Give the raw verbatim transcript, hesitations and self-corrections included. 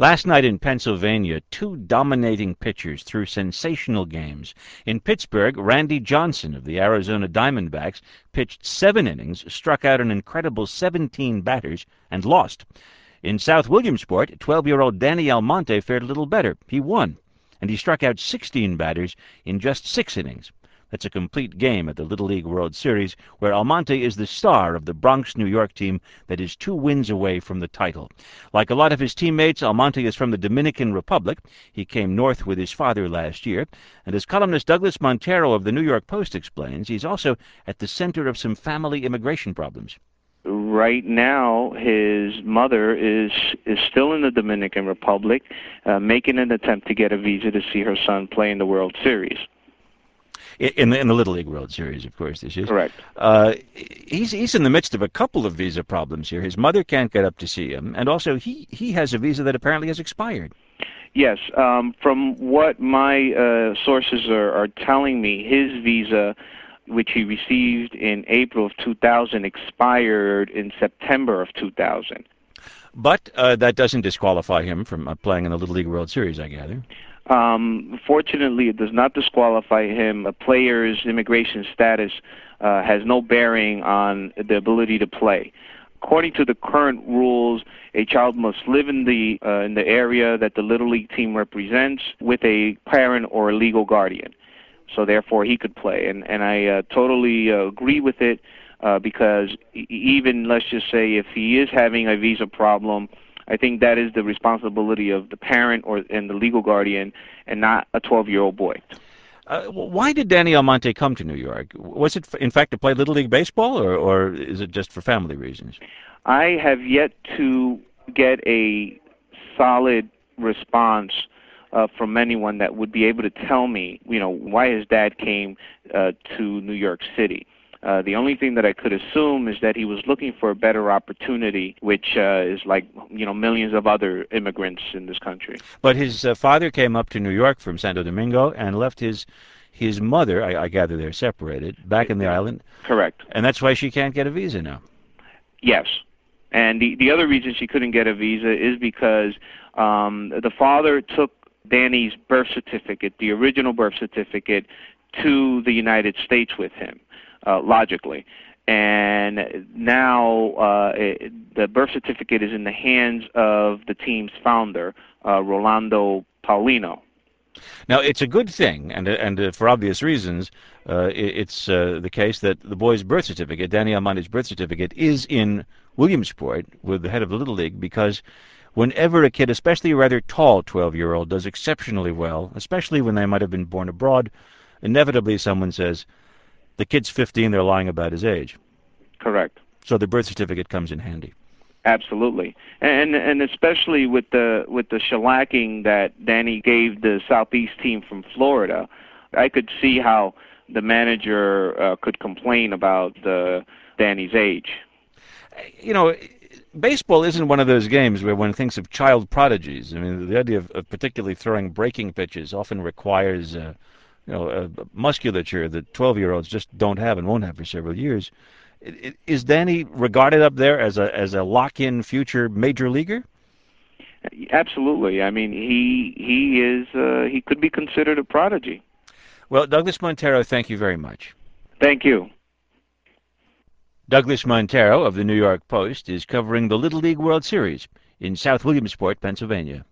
Last night in Pennsylvania, two dominating pitchers threw sensational games. In Pittsburgh, Randy Johnson of the Arizona Diamondbacks pitched seven innings, struck out an incredible seventeen batters, and lost. In South Williamsport, twelve-year-old Danny Almonte fared a little better. He won, and he struck out sixteen batters in just six innings. That's a complete game at the Little League World Series, where Almonte is the star of the Bronx, New York team that is two wins away from the title. Like a lot of his teammates, Almonte is from the Dominican Republic. He came north with his father last year. And as columnist Douglas Montero of the New York Post explains, he's also at the center of some family immigration problems. Right now, his mother is is still in the Dominican Republic, uh, making an attempt to get a visa to see her son play in the World Series. In the, in the Little League World Series, of course, this is. Correct. Uh, he's he's in the midst of a couple of visa problems here. His mother can't get up to see him, and also he, he has a visa that apparently has expired. Yes. Um, from what my uh, sources are, are telling me, his visa, which he received in April of two thousand, expired in September of two thousand. But uh, that doesn't disqualify him from uh, playing in the Little League World Series, I gather. Um, fortunately, it does not disqualify him. A player's immigration status uh, has no bearing on the ability to play. According to the current rules, a child must live in the uh, in the area that the Little League team represents with a parent or a legal guardian. So therefore, he could play. And, and I uh, totally uh, agree with it uh, because even, let's just say, if he is having a visa problem, I think that is the responsibility of the parent or and the legal guardian, and not a twelve-year-old boy. Uh, why did Danny Almonte come to New York? Was it, in fact, to play Little League Baseball, or, or is it just for family reasons? I have yet to get a solid response uh, from anyone that would be able to tell me, you know, why his dad came uh, to New York City. Uh, the only thing that I could assume is that he was looking for a better opportunity, which uh, is like, you know, millions of other immigrants in this country. But his uh, father came up to New York from Santo Domingo and left his his mother, I, I gather they're separated, back in the island. Correct. And that's why she can't get a visa now. Yes. And the, the other reason she couldn't get a visa is because um, the father took Danny's birth certificate, the original birth certificate, to the United States with him. Uh, logically. And now uh, it, the birth certificate is in the hands of the team's founder, uh, Rolando Paulino. Now, it's a good thing, and and uh, for obvious reasons, uh, it, it's uh, the case that the boy's birth certificate, Danny Almonte's birth certificate, is in Williamsport with the head of the Little League, because whenever a kid, especially a rather tall twelve-year-old, does exceptionally well, especially when they might have been born abroad, inevitably someone says, the kid's fifteen, they're lying about his age. Correct. So the birth certificate comes in handy. Absolutely. And and especially with the with the shellacking that Danny gave the Southeast team from Florida, I could see how the manager uh, could complain about uh, Danny's age. You know, baseball isn't one of those games where one thinks of child prodigies. I mean, the idea of, of particularly throwing breaking pitches often requires uh, you know, uh, musculature that twelve-year-olds just don't have and won't have for several years. Is Danny regarded up there as a as a lock-in future major leaguer? Absolutely. I mean, he he is uh, he could be considered a prodigy. Well, Douglas Montero, thank you very much. Thank you. Douglas Montero of the New York Post is covering the Little League World Series in South Williamsport, Pennsylvania.